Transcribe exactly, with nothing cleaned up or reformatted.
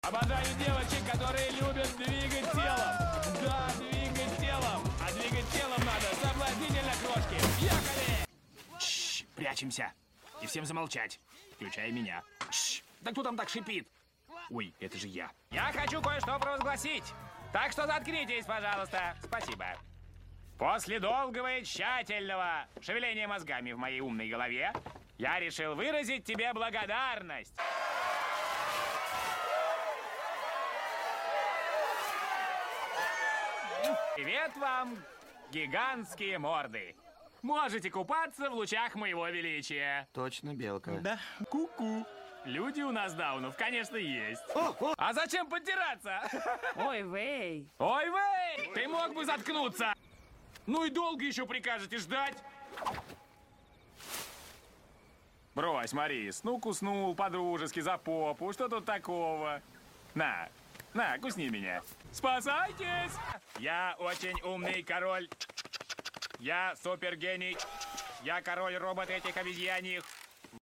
Обожаю девочек, которые любят двигать телом. Да, двигать телом. А двигать телом надо соблазнительно, крошки. Ехали! Шш, прячемся. И всем замолчать, включая меня. Шш, да кто там так шипит? Ой, это же я. Я хочу кое-что провозгласить. Так что заткнитесь, пожалуйста. Спасибо. После долгого и тщательного шевеления мозгами в моей умной голове, я решил выразить тебе благодарность. Привет вам, гигантские морды. Можете купаться в лучах моего величия. Точно белка. Да. Ку-ку. Люди у нас даунов, конечно, есть. А зачем подтираться? Ой, Вэй. Ой, Вэй! Ты мог бы заткнуться? Ну и долго еще прикажете ждать? Брось, Марис, ну куснул по-дружески за попу, что тут такого? На, на, кусни меня. Спасайтесь! Я очень умный король. Я супергений. Я король робот этих обезьяньих.